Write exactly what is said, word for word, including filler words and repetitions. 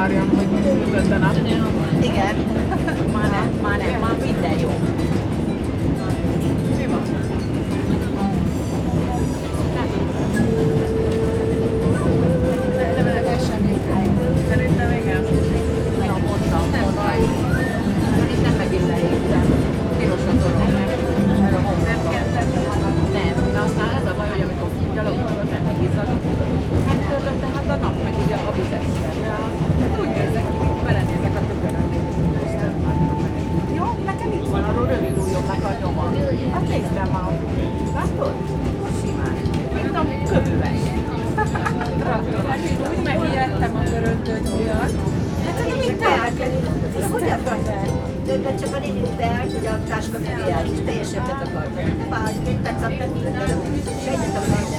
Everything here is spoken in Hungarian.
akarjam, hogy ütött a nap. Igen. Már nem, már nem, már minden jó. Mi van? Szerintem igen. Na, mondtam, mondtam. Itt nem megint leírtam. Piros a dolog, nem? Nem kell Nem, de aztán ez a baj, hogy amikor gyalogolok, nem izzadok. Hát körülöttem, hát a nap meg ugye a vizet. úgy nézek ki, mint belenézek a tükörön. Jó, nekem itt van arról rövid ujjomnak a nyoma. Hát néztem már. Látod? Simán. Mint a kövüveg. Úgy megijedtem a göröntött miatt. Hát ez mit tehet? Hogy akartál? De csak a lényeg tehet, hogy a táska kivijált, és teljesen bet akartam. Pár, két perc alatt megint, és egyet akartam.